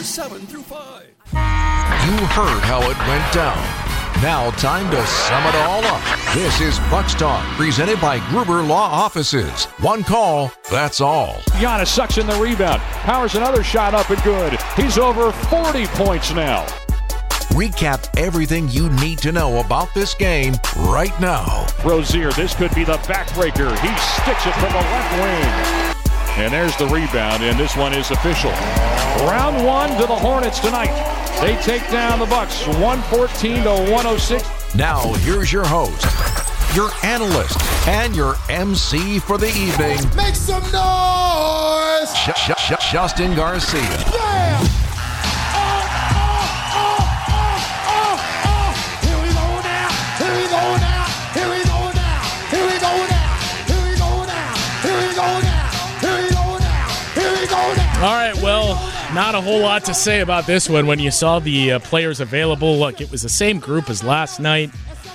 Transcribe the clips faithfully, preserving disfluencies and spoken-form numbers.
seven through five. You heard how it went down. Now time to sum it all up. This is Bucks Talk, presented by Gruber Law Offices. One call, that's all. Giannis sucks in the rebound. Powers another shot up and good. He's over forty points now. Recap everything you need to know about this game right now. Rozier, this could be the backbreaker. He sticks it from the left wing. And there's the rebound, and this one is official. Round one to the Hornets tonight. They take down the Bucks, one fourteen to one oh six. Now, here's your host, your analyst, and your M C for the evening. Make some noise! Sh- sh- sh- Justin Garcia. Yeah! Oh, oh, oh, oh, oh. Here we go now. Here we go now. Here we go now. Here we go now. Here we go now. Here we go now. Here we go now. Here we go now. All right, well, not a whole lot to say about this one when you saw the uh, players available. Look, it was the same group as last night,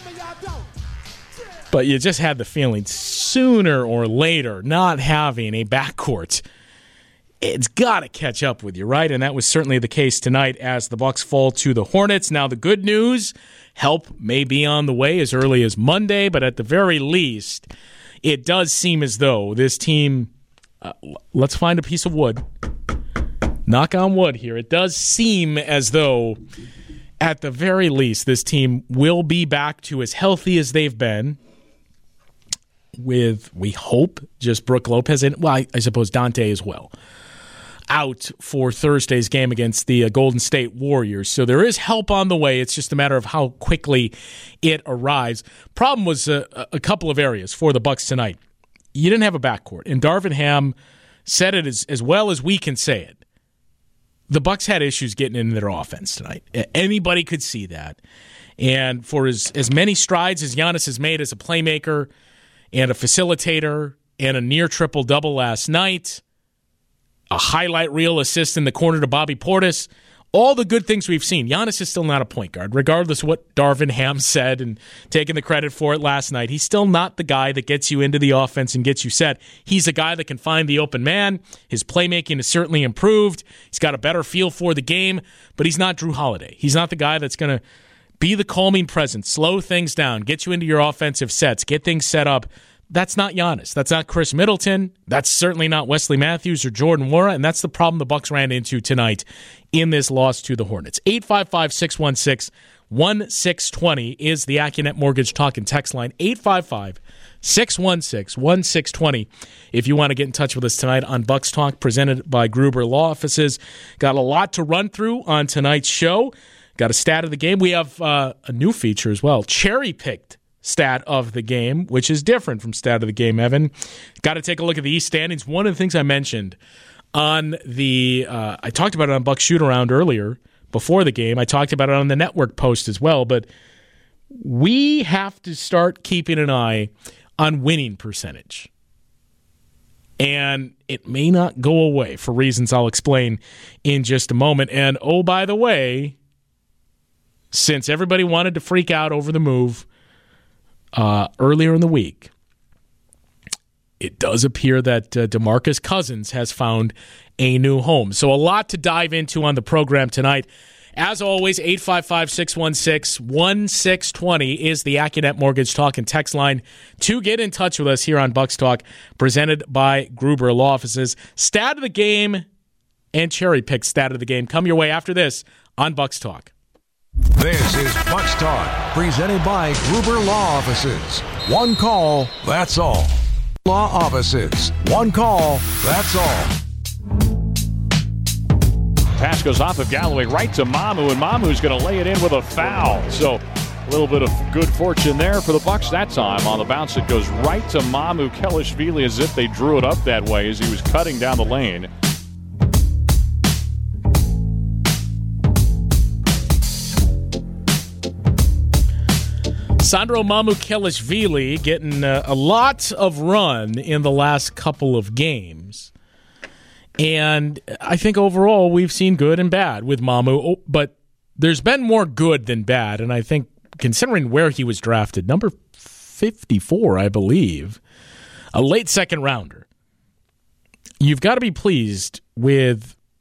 but you just had the feeling sooner or later not having a backcourt, it's got to catch up with you, right? And that was certainly the case tonight as the Bucks fall to the Hornets. Now, the good news, help may be on the way as early as Monday, but at the very least, it does seem as though this team, uh, let's find a piece of wood, knock on wood here. It does seem as though, at the very least, this team will be back to as healthy as they've been with, we hope, just Brook Lopez and, well, I, I suppose Dante as well, out for Thursday's game against the uh, Golden State Warriors. So there is help on the way. It's just a matter of how quickly it arrives. Problem was uh, a couple of areas for the Bucks tonight. You didn't have a backcourt, and Darvin Ham said it as, as well as we can say it. The Bucks had issues getting into their offense tonight. Anybody could see that. And for as, as many strides as Giannis has made as a playmaker and a facilitator and a near triple-double last night, a highlight reel assist in the corner to Bobby Portis, all the good things we've seen. Giannis is still not a point guard, regardless of what Darvin Ham said and taking the credit for it last night. He's still not the guy that gets you into the offense and gets you set. He's a guy that can find the open man. His playmaking has certainly improved. He's got a better feel for the game, but he's not Drew Holiday. He's not the guy that's going to be the calming presence, slow things down, get you into your offensive sets, get things set up. That's not Giannis. That's not Chris Middleton. That's certainly not Wesley Matthews or Jordan Nwora, and that's the problem the Bucks ran into tonight in this loss to the Hornets. eight five five, six one six, one six two zero is the AccuNet Mortgage Talk and Text line. eight five five, six one six, one six two zero if you want to get in touch with us tonight on Bucks Talk, presented by Gruber Law Offices. Got a lot to run through on tonight's show. Got a stat of the game. We have uh, a new feature as well, cherry-picked stat of the game, which is different from stat of the game, Evan. Got to take a look at the East standings. One of the things I mentioned on the, uh, I talked about it on Buck Shoot-Around earlier, before the game. I talked about it on the network post as well, but we have to start keeping an eye on winning percentage. And it may not go away for reasons I'll explain in just a moment. And oh, by the way, since everybody wanted to freak out over the move Uh, earlier in the week, it does appear that uh, DeMarcus Cousins has found a new home. So a lot to dive into on the program tonight. As always, eight five five, six one six, one six two zero is the AccuNet Mortgage Talk and Text line to get in touch with us here on Bucks Talk, presented by Gruber Law Offices. Stat of the game and cherry-picked stat of the game come your way after this on Bucks Talk. This is Bucks Talk, presented by Gruber Law Offices. One call, that's all. Law Offices. One call, that's all. Pass goes off of Galloway right to Mamu, and Mamu's going to lay it in with a foul. So a little bit of good fortune there for the Bucks that time. On the bounce, it goes right to Mamu Kelishvili as if they drew it up that way as he was cutting down the lane. Sandro Mamukelishvili getting uh, a lot of run in the last couple of games. And I think overall we've seen good and bad with Mamu, but there's been more good than bad. And I think considering where he was drafted, number fifty-four, I believe, a late second rounder, you've got to be pleased with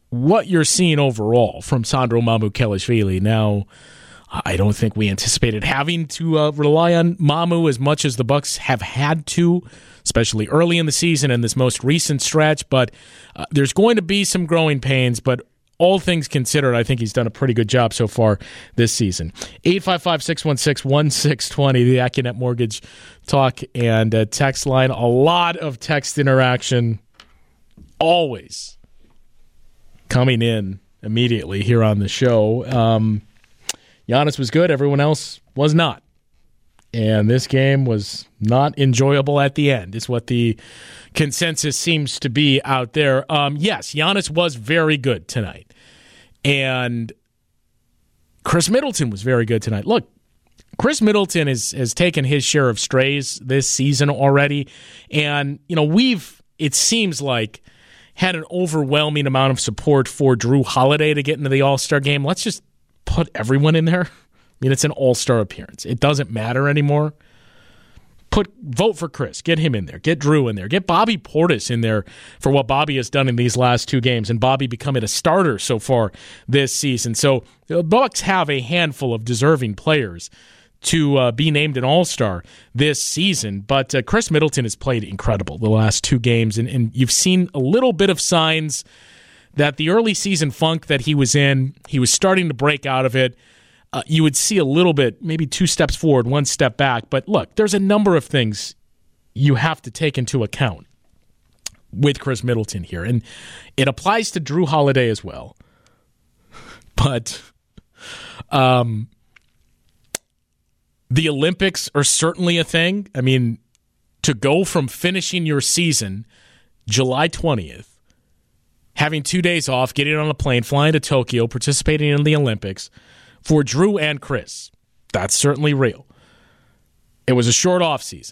what you're seeing overall from Sandro Mamukelashvili. Now, I don't think we anticipated having to uh, rely on Mamu as much as the Bucks have had to, especially early in the season and this most recent stretch, but uh, there's going to be some growing pains, but all things considered, I think he's done a pretty good job so far this season. eight five five, six one six, one six two zero, the AccuNet Mortgage talk and uh, text line. A lot of text interaction always coming in immediately here on the show. Um, Giannis was good. Everyone else was not. And this game was not enjoyable at the end, is what the consensus seems to be out there. Um, yes, Giannis was very good tonight. And Chris Middleton was very good tonight. Look, Chris Middleton is, has taken his share of strays this season already. And, you know, we've, it seems like, had an overwhelming amount of support for Drew Holiday to get into the All-Star game. Let's just put everyone in there. I mean, it's an all-star appearance. It doesn't matter anymore. Put vote for Chris. Get him in there. Get Drew in there. Get Bobby Portis in there for what Bobby has done in these last two games, and Bobby becoming a starter so far this season. So the Bucks have a handful of deserving players to uh, be named an all-star this season, but uh, Chris Middleton has played incredible the last two games, and, and you've seen a little bit of signs that the early season funk that he was in, he was starting to break out of it. Uh, you would see a little bit, maybe two steps forward, one step back. But look, there's a number of things you have to take into account with Chris Middleton here. And it applies to Drew Holiday as well. But um, the Olympics are certainly a thing. I mean, to go from finishing your season July twentieth, having two days off, getting on a plane, flying to Tokyo, participating in the Olympics, for Drew and Chris, that's certainly real. It was a short offseason.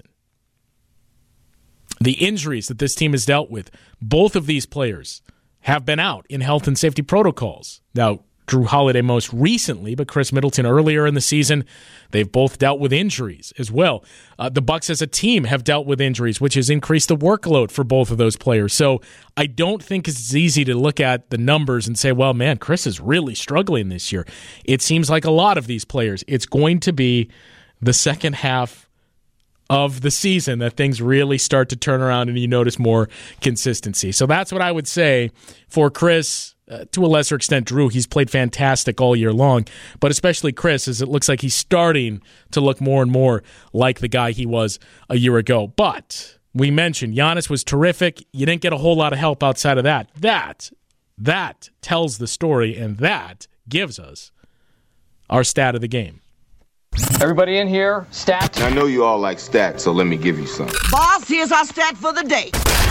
The injuries that this team has dealt with, both of these players have been out in health and safety protocols. Now, Drew Holiday most recently, but Chris Middleton earlier in the season, they've both dealt with injuries as well. Uh, the Bucks as a team have dealt with injuries, which has increased the workload for both of those players. So I don't think it's easy to look at the numbers and say, well, man, Chris is really struggling this year. It seems like a lot of these players, it's going to be the second half of the season that things really start to turn around and you notice more consistency. So that's what I would say for Chris. Uh, to a lesser extent, Drew, he's played fantastic all year long, but especially Chris, as it looks like he's starting to look more and more like the guy he was a year ago. But we mentioned Giannis was terrific. You didn't get a whole lot of help outside of that. That, that tells the story, and that gives us our stat of the game. Everybody in here, stats? I know you all like stats, so let me give you some. Boss, here's our stat for the day.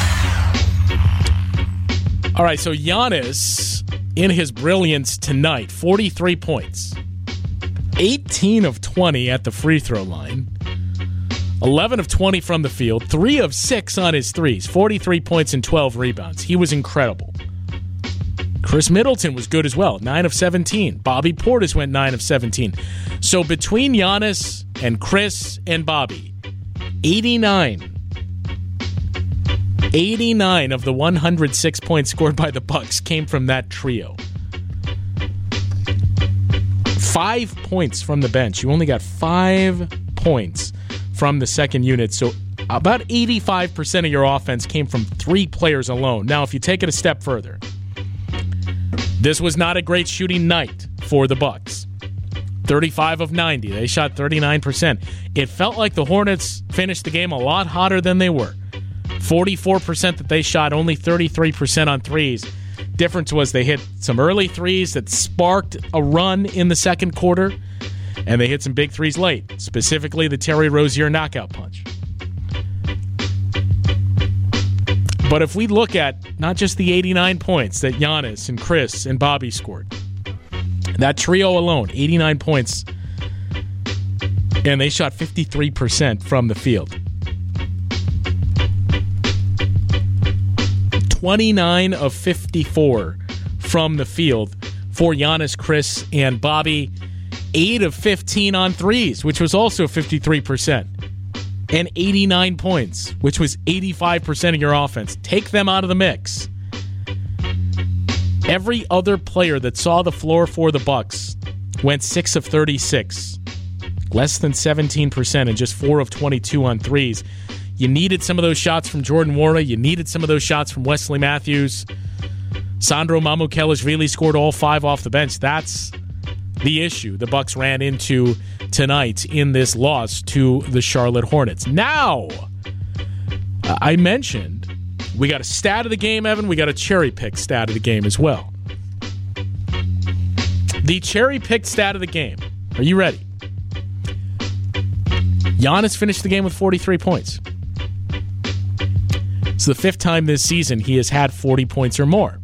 All right, so Giannis, in his brilliance tonight, forty-three points, eighteen of twenty at the free throw line, eleven of twenty from the field, three of six on his threes, forty-three points and twelve rebounds. He was incredible. Chris Middleton was good as well, nine of seventeen. Bobby Portis went nine of seventeen. So between Giannis and Chris and Bobby, eighty-nine eighty-nine of the one hundred six points scored by the Bucks came from that trio. Five points from the bench. You only got five points from the second unit. So about eighty-five percent of your offense came from three players alone. Now, if you take it a step further, this was not a great shooting night for the Bucks. thirty-five of ninety. They shot thirty-nine percent. It felt like the Hornets finished the game a lot hotter than they were. forty-four percent that they shot, only thirty-three percent on threes. Difference was they hit some early threes that sparked a run in the second quarter, and they hit some big threes late, specifically the Terry Rozier knockout punch. But if we look at not just the eighty-nine points that Giannis and Chris and Bobby scored, that trio alone, eighty-nine points, and they shot fifty-three percent from the field. twenty-nine of fifty-four from the field for Giannis, Chris, and Bobby. eight of fifteen on threes, which was also fifty-three percent. And eighty-nine points, which was eighty-five percent of your offense. Take them out of the mix. Every other player that saw the floor for the Bucks went six of thirty-six. Less than seventeen percent and just four of twenty-two on threes. You needed some of those shots from Jordan Nwora. You needed some of those shots from Wesley Matthews. Sandro Mamukelashvili scored all five off the bench. That's the issue the Bucks ran into tonight in this loss to the Charlotte Hornets. Now, uh, I mentioned we got a stat of the game, Evan. We got a cherry-pick stat of the game as well. The cherry-picked stat of the game. Are you ready? Giannis finished the game with forty-three points. It's the fifth time this season he has had forty points or more.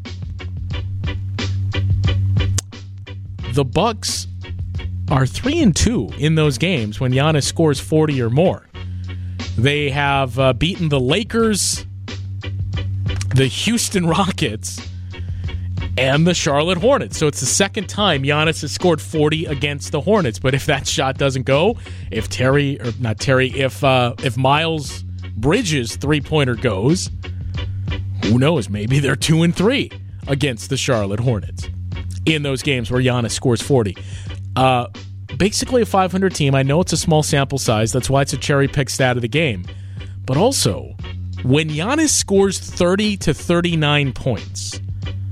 The Bucks are three and two in those games when Giannis scores forty or more. They have uh, beaten the Lakers, the Houston Rockets, and the Charlotte Hornets. So it's the second time Giannis has scored forty against the Hornets. But if that shot doesn't go, if Terry, or not Terry, if uh, if Miles Bridges' three-pointer goes, who knows? Maybe they're two and three against the Charlotte Hornets in those games where Giannis scores forty. Uh, basically a five hundred team. I know it's a small sample size. That's why it's a cherry-pick stat of the game. But also, when Giannis scores thirty to thirty-nine points,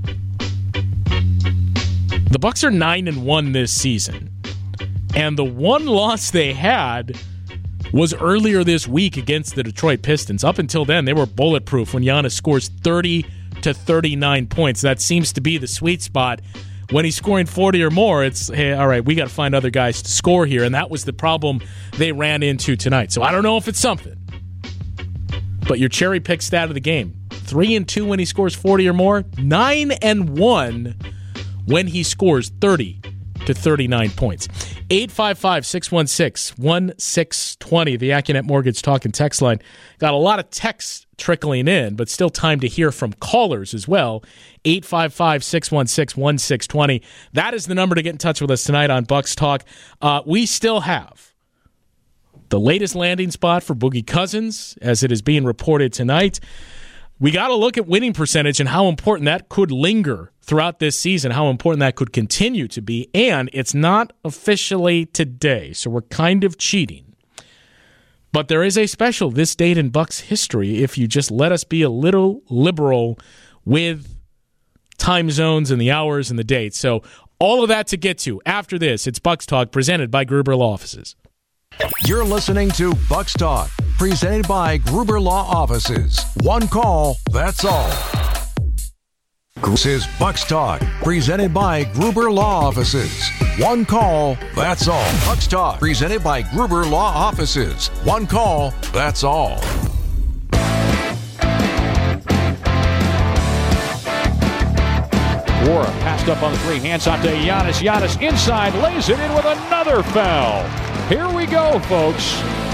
the Bucks are nine and one this season. And the one loss they had was earlier this week against the Detroit Pistons. Up until then, they were bulletproof when Giannis scores thirty to thirty-nine points. That seems to be the sweet spot. When he's scoring forty or more, it's, hey, all right, we got to find other guys to score here. And that was the problem they ran into tonight. So I don't know if it's something. But your cherry-pick stat of the game, three and two when he scores forty or more, nine and one when he scores thirty to thirty-nine points. eight five five, six one six, one six two zero, the AccuNet Mortgage Talk and Text line. Got a lot of texts trickling in, but still time to hear from callers as well. eight five five, six one six, one six two zero. That is the number to get in touch with us tonight on Bucks Talk. Uh, we still have the latest landing spot for Boogie Cousins, as it is being reported tonight. We got to look at winning percentage and how important that could linger throughout this season, how important that could continue to be, and it's not officially today, so we're kind of cheating. But there is a special this date in Bucks history if you just let us be a little liberal with time zones and the hours and the dates. So all of that to get to after this. It's Bucks Talk presented by Gruber Law Offices. You're listening to Bucks Talk, presented by Gruber Law Offices. One call, that's all. This is Bucks Talk, presented by Gruber Law Offices. One call, that's all. Bucks Talk, presented by Gruber Law Offices. One call, that's all. Nwora passed up on the three, hands out to Giannis. Giannis inside, lays it in with another foul. Here we go, folks.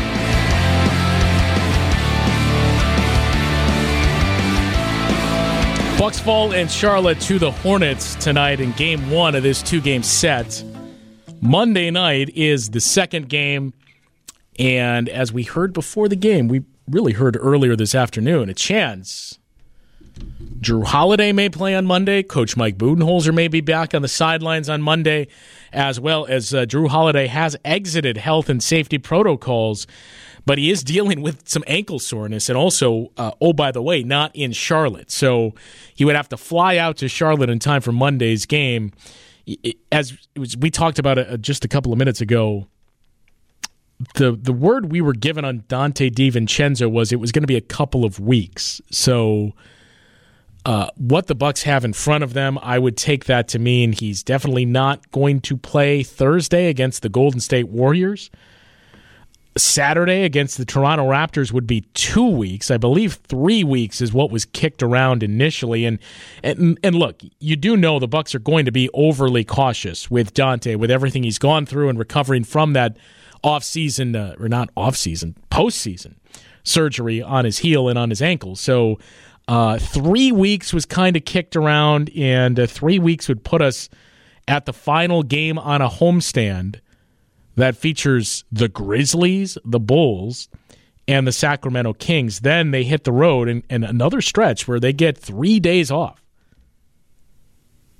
Bucks fall in Charlotte to the Hornets tonight in game one of this two-game set. Monday night is the second game, and as we heard before the game, we really heard earlier this afternoon, a chance Jrue Holiday may play on Monday. Coach Mike Budenholzer may be back on the sidelines on Monday, as well as uh, Jrue Holiday has exited health and safety protocols, but he is dealing with some ankle soreness and also, uh, oh, by the way, not in Charlotte. So he would have to fly out to Charlotte in time for Monday's game. As it was, we talked about it just a couple of minutes ago, the the word we were given on Dante DiVincenzo was it was going to be a couple of weeks. So uh, what the Bucks have in front of them, I would take that to mean he's definitely not going to play Thursday against the Golden State Warriors. Saturday against the Toronto Raptors would be two weeks. I believe three weeks is what was kicked around initially. And and, and look, you do know the Bucks are going to be overly cautious with Dante, with everything he's gone through and recovering from that off-season, uh, or not off-season, post-season surgery on his heel and on his ankle. So uh, three weeks was kind of kicked around, and uh, three weeks would put us at the final game on a homestand that features the Grizzlies, the Bulls, and the Sacramento Kings. Then they hit the road in, in another stretch where they get three days off.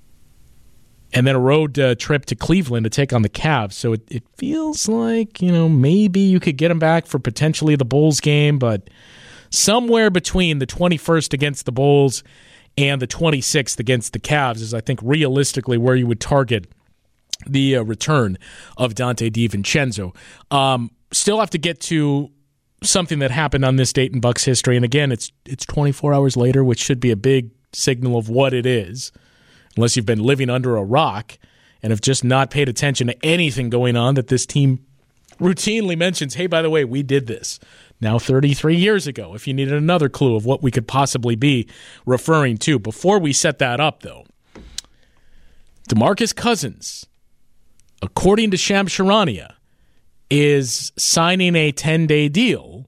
and then a road uh, trip to Cleveland to take on the Cavs. So it, it feels like, you know, maybe you could get him back for potentially the Bulls game, but somewhere between the twenty-first against the Bulls and the twenty-sixth against the Cavs is, I think, realistically where you would target the uh, return of Donte DiVincenzo. Um, still have to get to something that happened on this date in Bucks history, and again, it's it's twenty-four hours later, which should be a big signal of what it is, unless you've been living under a rock and have just not paid attention to anything going on that this team routinely mentions, hey, by the way, we did this now thirty-three years ago, if you needed another clue of what we could possibly be referring to. Before we set that up, though, DeMarcus Cousins, according to Shams Charania, is signing a ten-day deal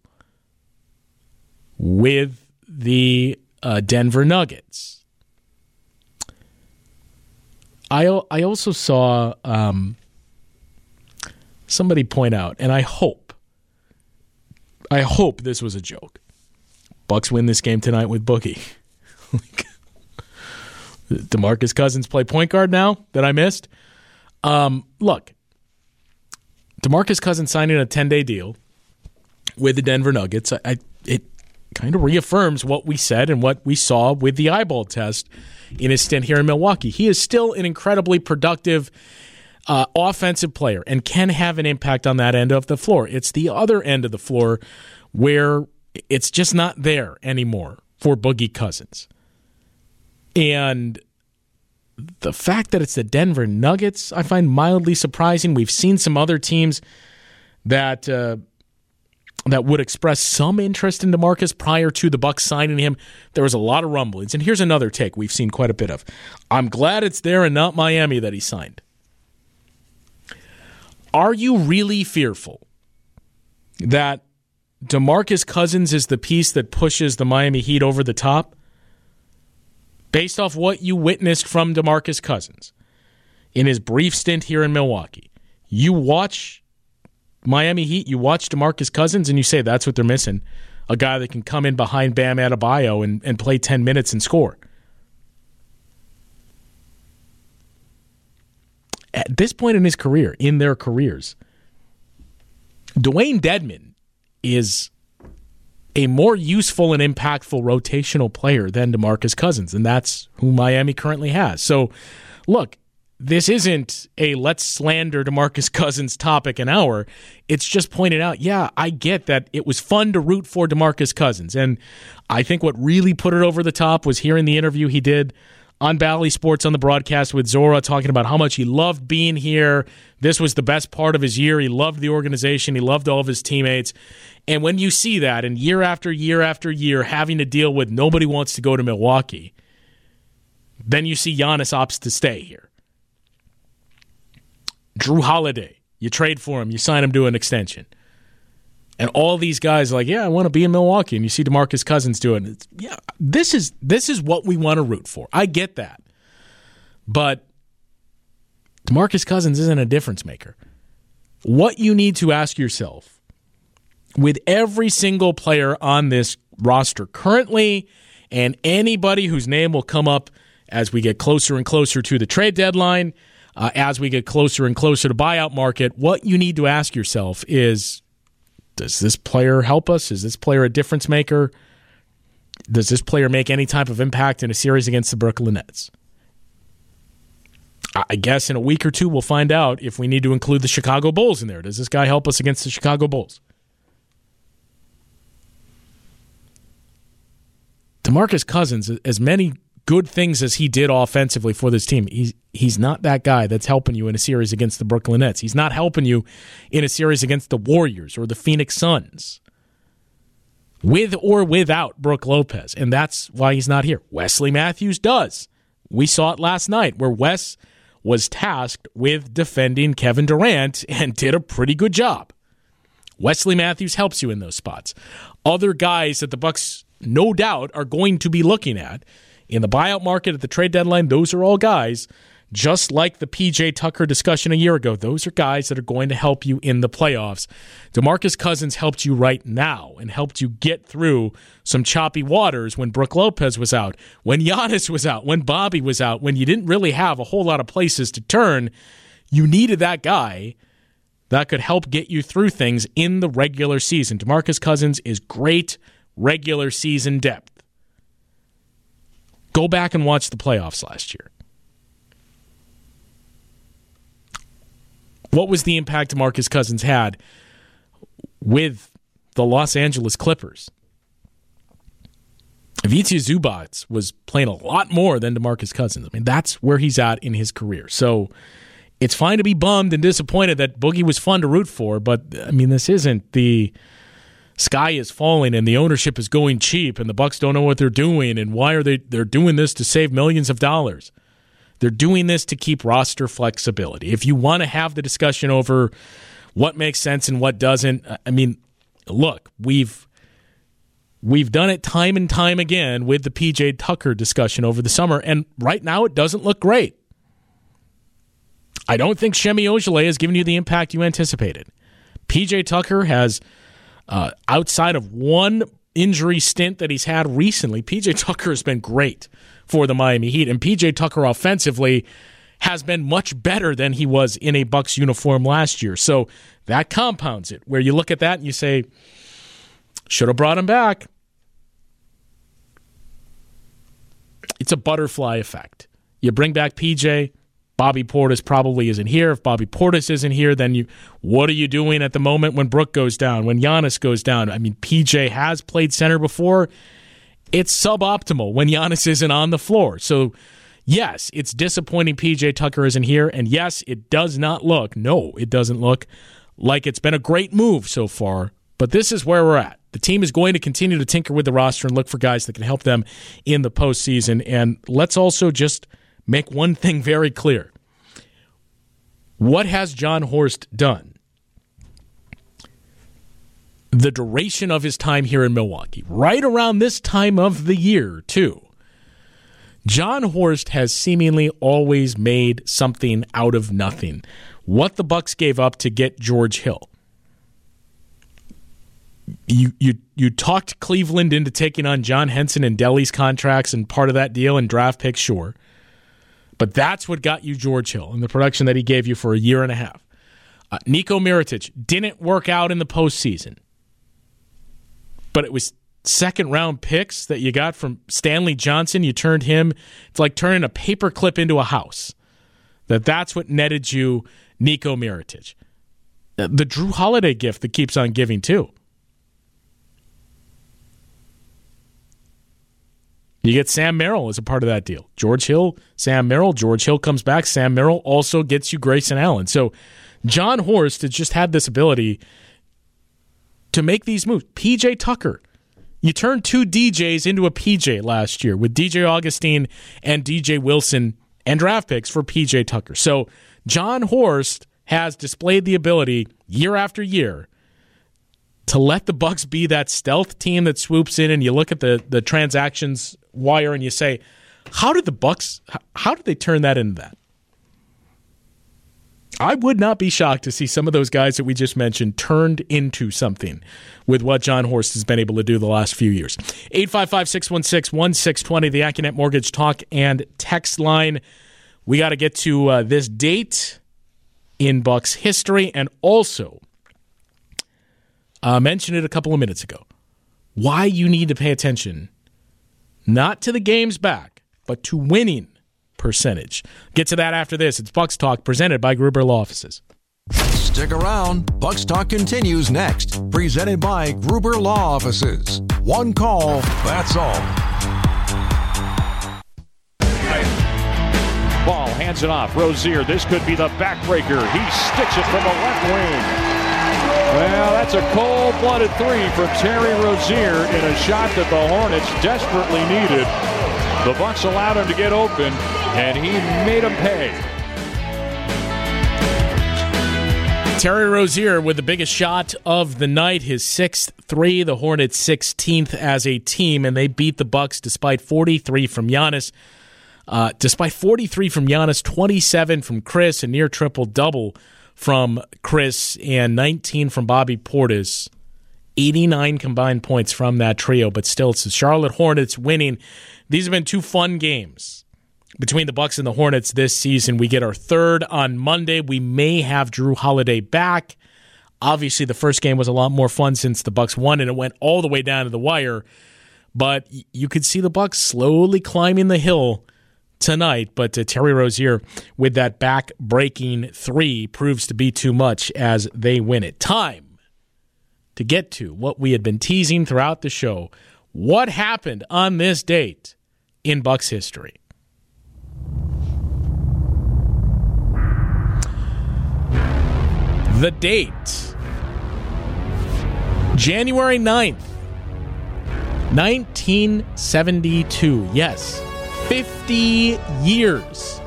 with the uh, Denver Nuggets. I I also saw um, somebody point out, and I hope, I hope this was a joke. Bucks win this game tonight with Boogie. DeMarcus Cousins play point guard now that I missed. Um, look, DeMarcus Cousins signing a ten-day deal with the Denver Nuggets. I, I, it kind of reaffirms what we said and what we saw with the eyeball test in his stint here in Milwaukee. He is still an incredibly productive uh, offensive player and can have an impact on that end of the floor. It's the other end of the floor where it's just not there anymore for Boogie Cousins. And the fact that it's the Denver Nuggets, I find mildly surprising. We've seen some other teams that uh, that would express some interest in DeMarcus prior to the Bucks signing him. There was a lot of rumblings. And here's another take we've seen quite a bit of. I'm glad it's there and not Miami that he signed. Are you really fearful that DeMarcus Cousins is the piece that pushes the Miami Heat over the top? Based off what you witnessed from DeMarcus Cousins in his brief stint here in Milwaukee, you watch Miami Heat, you watch DeMarcus Cousins, and you say that's what they're missing, a guy that can come in behind Bam Adebayo and, and play ten minutes and score. At this point in his career, in their careers, Dwayne Dedmon is a more useful and impactful rotational player than DeMarcus Cousins, and that's who Miami currently has. So, look, this isn't a let's slander DeMarcus Cousins topic an hour. It's just pointed out, yeah, I get that it was fun to root for DeMarcus Cousins, and I think what really put it over the top was hearing the interview he did on Bally Sports on the broadcast with Zora, talking about how much he loved being here. This was the best part of his year. He loved the organization. He loved all of his teammates. And when you see that, and year after year after year, having to deal with nobody wants to go to Milwaukee, then you see Giannis opts to stay here. Drew Holiday, you trade for him, you sign him to an extension. And all these guys are like, yeah, I want to be in Milwaukee. And you see DeMarcus Cousins do it. It's, yeah, this is this is what we want to root for. I get that. But DeMarcus Cousins isn't a difference maker. What you need to ask yourself, with every single player on this roster currently, and anybody whose name will come up as we get closer and closer to the trade deadline, uh, as we get closer and closer to buyout market, what you need to ask yourself is, does this player help us? Is this player a difference maker? Does this player make any type of impact in a series against the Brooklyn Nets? I guess in a week or two we'll find out if we need to include the Chicago Bulls in there. Does this guy help us against the Chicago Bulls? DeMarcus Cousins, as many good things as he did offensively for this team, he's, he's not that guy that's helping you in a series against the Brooklyn Nets. He's not helping you in a series against the Warriors or the Phoenix Suns, with or without Brook Lopez, and that's why he's not here. Wesley Matthews does. We saw it last night where Wes was tasked with defending Kevin Durant and did a pretty good job. Wesley Matthews helps you in those spots. Other guys that the Bucks, no doubt, are going to be looking at in the buyout market at the trade deadline, those are all guys just like the P J Tucker discussion a year ago, those are guys that are going to help you in the playoffs. DeMarcus Cousins helped you right now and helped you get through some choppy waters when Brook Lopez was out, when Giannis was out, when Bobby was out, when you didn't really have a whole lot of places to turn. You needed that guy that could help get you through things in the regular season. DeMarcus Cousins is great regular season depth. Go back and watch the playoffs last year. What was the impact DeMarcus Cousins had with the Los Angeles Clippers? Ivica Zubac was playing a lot more than DeMarcus Cousins. I mean, that's where he's at in his career. So it's fine to be bummed and disappointed that Boogie was fun to root for, but, I mean, this isn't the sky is falling and the ownership is going cheap and the Bucks don't know what they're doing and why are they they're doing this to save millions of dollars. They're doing this to keep roster flexibility. If you want to have the discussion over what makes sense and what doesn't, I mean, look, we've we've done it time and time again with the P J Tucker discussion over the summer, and right now it doesn't look great. I don't think Semi Ojeleye has given you the impact you anticipated. P J Tucker has, uh, outside of one injury stint that he's had recently, P J Tucker has been great for the Miami Heat, and P J Tucker offensively has been much better than he was in a Bucks uniform last year. So that compounds it, where you look at that and you say, should have brought him back. It's a butterfly effect. You bring back P J, Bobby Portis probably isn't here. If Bobby Portis isn't here, then you, what are you doing at the moment when Brook goes down, when Giannis goes down? I mean, P J has played center before. It's suboptimal when Giannis isn't on the floor. So, yes, it's disappointing P J Tucker isn't here, and yes, it does not look, no, it doesn't look like it's been a great move so far, but this is where we're at. The team is going to continue to tinker with the roster and look for guys that can help them in the postseason, and let's also just make one thing very clear. What has John Horst done? The duration of his time here in Milwaukee, right around this time of the year, too. John Horst has seemingly always made something out of nothing. What the Bucks gave up to get George Hill. You you you talked Cleveland into taking on John Henson and Delly's contracts and part of that deal and draft picks, sure. But that's what got you George Hill and the production that he gave you for a year and a half. Uh, Niko Mirotic didn't work out in the postseason. But it was second-round picks that you got from Stanley Johnson. You turned him, it's like turning a paperclip into a house. That that's what netted you Niko Mirotic. The Drew Holiday gift that keeps on giving, too. You get Sam Merrill as a part of that deal. George Hill, Sam Merrill. George Hill comes back. Sam Merrill also gets you Grayson Allen. So John Horst has just had this ability to make these moves. P J Tucker. You turned two D Js into a P J last year with D J Augustine and D J Wilson and draft picks for P J Tucker. So John Horst has displayed the ability year after year to let the Bucks be that stealth team that swoops in, and you look at the, the transactions wire and you say, how did the Bucks, how did they turn that into that? I would not be shocked to see some of those guys that we just mentioned turned into something with what John Horst has been able to do the last few years. eight five five, six one six, one six two zero, the AccuNet Mortgage Talk and Text line. We got to get to uh, this date in Bucks history, and also uh, mentioned it a couple of minutes ago. Why you need to pay attention, not to the games back, but to winning percentage. Get to that after this. It's Bucks Talk presented by Gruber Law Offices. Stick around. Bucks Talk continues next. Presented by Gruber Law Offices. One call, that's all. Ball hands it off. Rozier, this could be the backbreaker. He sticks it from the left wing. Well, that's a cold-blooded three from Terry Rozier in a shot that the Hornets desperately needed. The Bucks allowed him to get open, and he made him pay. Terry Rozier with the biggest shot of the night, his sixth three, the Hornets sixteenth as a team, and they beat the Bucks despite forty-three from Giannis. Uh, despite forty-three from Giannis, twenty-seven from Chris, a near triple-double from Chris, and nineteen from Bobby Portis. eighty-nine combined points from that trio, but still it's the Charlotte Hornets winning. These have been two fun games between the Bucks and the Hornets this season. We get our third on Monday. We may have Drew Holiday back. Obviously, the first game was a lot more fun since the Bucks won, and it went all the way down to the wire. But you could see the Bucks slowly climbing the hill tonight, but uh, Terry Rozier with that back-breaking three proves to be too much as they win it. Time to get to what we had been teasing throughout the show. What happened on this date in Bucks history? The date, January ninth, nineteen seventy-two. Yes, fifty years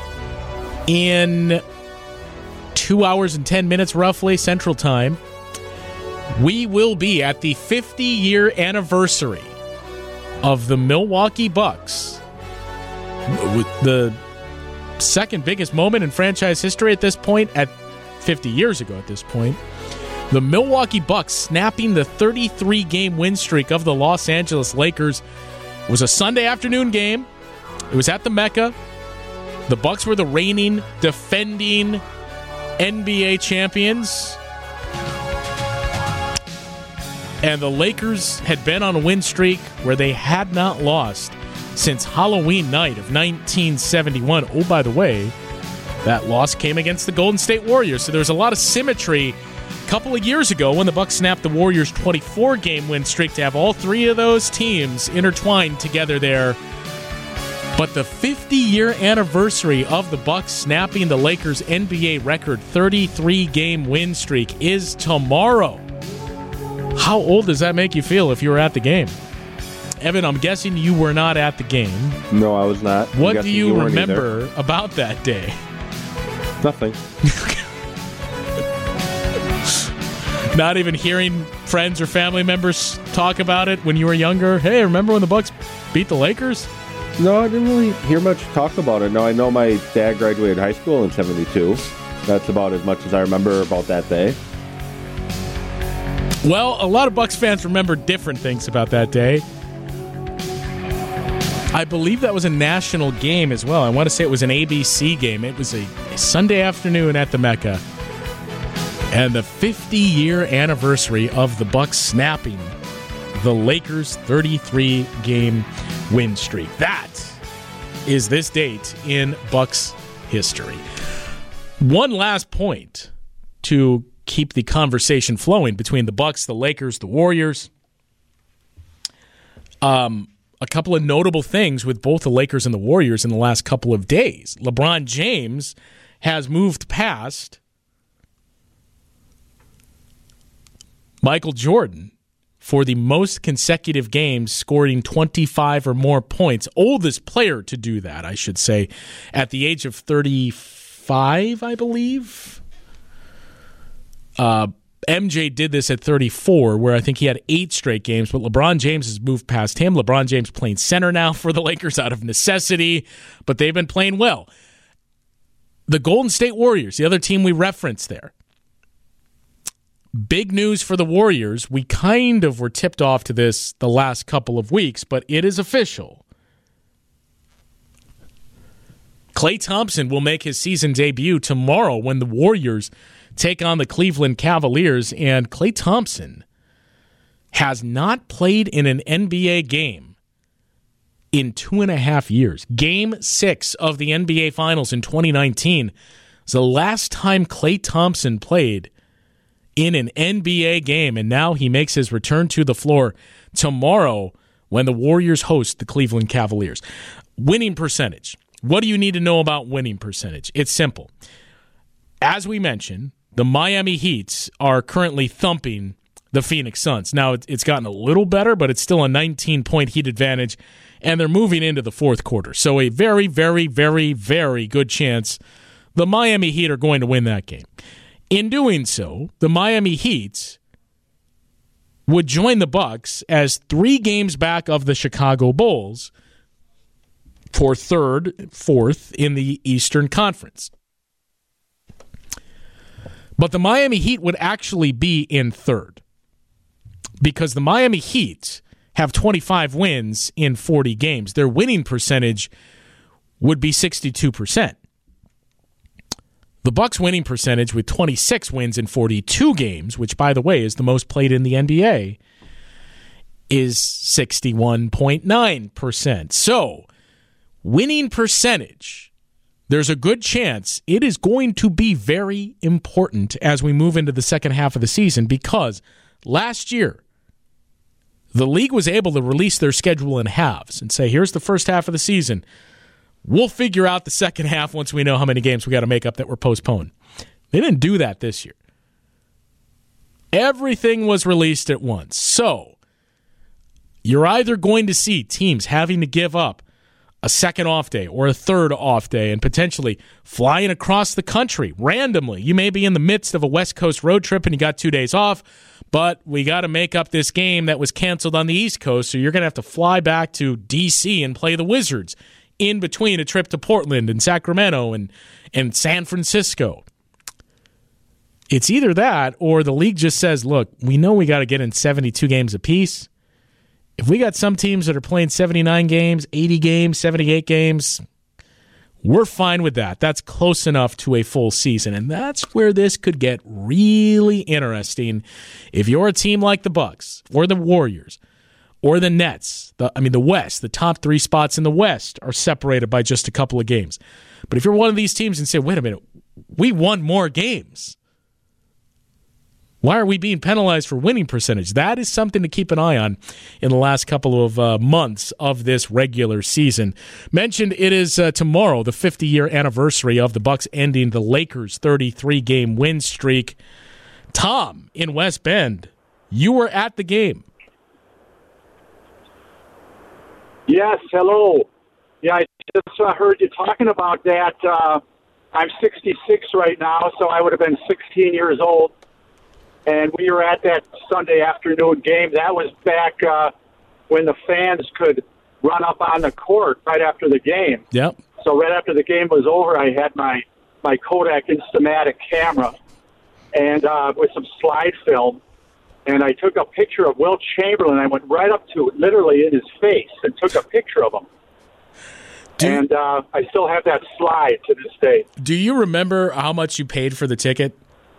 in two hours and ten minutes roughly Central Time. We will be at the fifty-year anniversary of the Milwaukee Bucks. The second biggest moment in franchise history at this point, at fifty years ago at this point. The Milwaukee Bucks snapping the thirty-three game win streak of the Los Angeles Lakers. It was a Sunday afternoon game. It was at the Mecca. The Bucks were the reigning, defending N B A champions. And the Lakers had been on a win streak where they had not lost since Halloween night of nineteen seventy-one. Oh, by the way, that loss came against the Golden State Warriors. So there was a lot of symmetry a couple of years ago when the Bucks snapped the Warriors' twenty-four game win streak to have all three of those teams intertwined together there. But the fifty-year anniversary of the Bucks snapping the Lakers' N B A record thirty-three game win streak is tomorrow. How old does that make you feel if you were at the game? Evan, I'm guessing you were not at the game. No, I was not. What do you, you remember either. about that day? Nothing. Not even hearing friends or family members talk about it when you were younger? Hey, remember when the Bucks beat the Lakers? No, I didn't really hear much talk about it. No, I know my dad graduated high school in seventy-two. That's about as much as I remember about that day. Well, a lot of Bucks fans remember different things about that day. I believe that was a national game as well. I want to say it was an A B C game. It was a, a Sunday afternoon at the Mecca. And the fifty-year anniversary of the Bucks snapping the Lakers' thirty-three game win streak. That is this date in Bucks history. One last point to keep the conversation flowing between the Bucks, the Lakers, the Warriors. Um, a couple of notable things with both the Lakers and the Warriors in the last couple of days. LeBron James has moved past Michael Jordan for the most consecutive games scoring twenty-five or more points. Oldest player to do that, I should say, at the age of thirty-five, I believe. Uh, M J did this at thirty-four, where I think he had eight straight games, but LeBron James has moved past him. LeBron James playing center now for the Lakers out of necessity, but they've been playing well. The Golden State Warriors, the other team we referenced there. Big news for the Warriors. We kind of were tipped off to this the last couple of weeks, but it is official. Klay Thompson will make his season debut tomorrow when the Warriors take on the Cleveland Cavaliers, and Klay Thompson has not played in an N B A game in two and a half years. Game six of the N B A Finals in twenty nineteen was the last time Klay Thompson played in an N B A game, and now he makes his return to the floor tomorrow when the Warriors host the Cleveland Cavaliers. Winning percentage. What do you need to know about winning percentage? It's simple. As we mentioned, the Miami Heat are currently thumping the Phoenix Suns. Now, it's gotten a little better, but it's still a nineteen-point Heat advantage, and they're moving into the fourth quarter. So a very, very, very, very good chance the Miami Heat are going to win that game. In doing so, the Miami Heat would join the Bucks as three games back of the Chicago Bulls for third, fourth in the Eastern Conference. But the Miami Heat would actually be in third because the Miami Heat have twenty-five wins in forty games. Their winning percentage would be sixty-two percent. The Bucks' winning percentage with twenty-six wins in forty-two games, which, by the way, is the most played in the N B A, is sixty-one point nine percent. So, winning percentage, there's a good chance it is going to be very important as we move into the second half of the season because last year, the league was able to release their schedule in halves and say, here's the first half of the season. We'll figure out the second half once we know how many games we got to make up that were postponed. They didn't do that this year. Everything was released at once. So, you're either going to see teams having to give up a second off day or a third off day and potentially flying across the country randomly. You may be in the midst of a West Coast road trip and you got two days off, but we got to make up this game that was canceled on the East Coast, so you're going to have to fly back to D C and play the Wizards in between a trip to Portland and Sacramento and, and San Francisco. It's either that or the league just says, look, we know we got to get in seventy-two games apiece. If we got some teams that are playing seventy-nine games, eighty games, seventy-eight games, we're fine with that. That's close enough to a full season, and that's where this could get really interesting. If you're a team like the Bucks or the Warriors or the Nets, the, I mean the West, the top three spots in the West are separated by just a couple of games. But if you're one of these teams and say, wait a minute, we won more games, why are we being penalized for winning percentage? That is something to keep an eye on in the last couple of uh, months of this regular season. Mentioned it is uh, tomorrow, the fifty-year anniversary of the Bucks ending the Lakers' thirty-three game win streak. Tom in West Bend, you were at the game. Yes, hello. Yeah, I just uh, heard you talking about that. Uh, I'm sixty-six right now, so I would have been sixteen years old. And we were at that Sunday afternoon game. That was back uh, when the fans could run up on the court right after the game. Yep. So right after the game was over, I had my, my Kodak Instamatic camera and uh, with some slide film. And I took a picture of Wilt Chamberlain. I went right up to it, literally in his face, and took a picture of him. Do, and uh, I still have that slide to this day. Do you remember how much you paid for the ticket?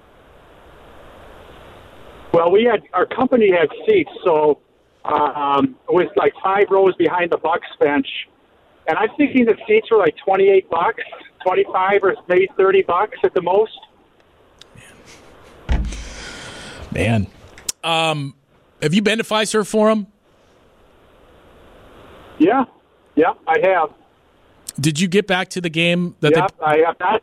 Well, we had our company had seats, so um, it was like five rows behind the Bucks bench, and I'm thinking the seats were like twenty-eight bucks, twenty-five or maybe thirty bucks at the most. Man, um, have you been to Fiserv Forum? Yeah, yeah, I have. Did you get back to the game? That yeah, they... I have not.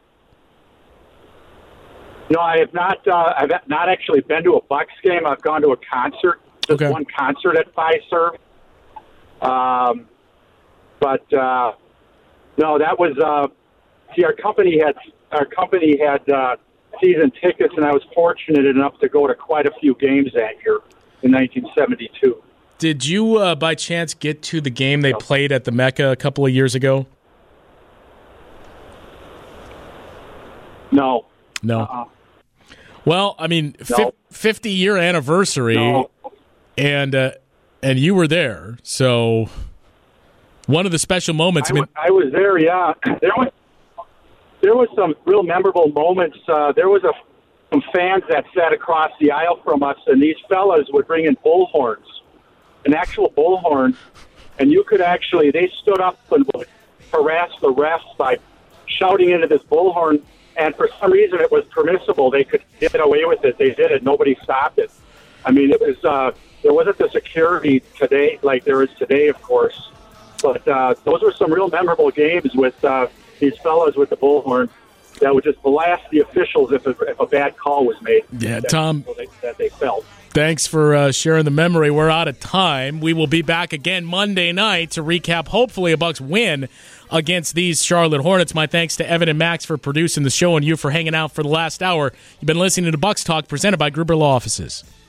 No, I have not. Uh, I've not actually been to a Bucks game. I've gone to a concert, just okay. one concert at Fiserv. Um, but uh, no, that was. Uh, see, our company had our company had uh, season tickets, and I was fortunate enough to go to quite a few games that year in nineteen seventy-two. Did you, uh, by chance, get to the game they played at the Mecca a couple of years ago? No. No. Uh-uh. Well, I mean, no. fifty-year anniversary, no. and uh, and you were there. So one of the special moments. I, I, mean, I was there. Yeah, there was there was some real memorable moments. Uh, there was a some fans that sat across the aisle from us, and these fellas would bring in bullhorns, an actual bullhorn, and you could actually they stood up and would harass the refs by shouting into this bullhorn. And for some reason, it was permissible. They could get away with it. They did it. Nobody stopped it. I mean, it was uh, there wasn't the security today like there is today, of course. But uh, those were some real memorable games with uh, these fellas with the bullhorn that would just blast the officials if a, if a bad call was made. Yeah, that, Tom. They, that they felt. Thanks for uh, sharing the memory. We're out of time. We will be back again Monday night to recap, hopefully, a Bucks win against these Charlotte Hornets. My thanks to Evan and Max for producing the show and you for hanging out for the last hour. You've been listening to Bucks Talk presented by Gruber Law Offices.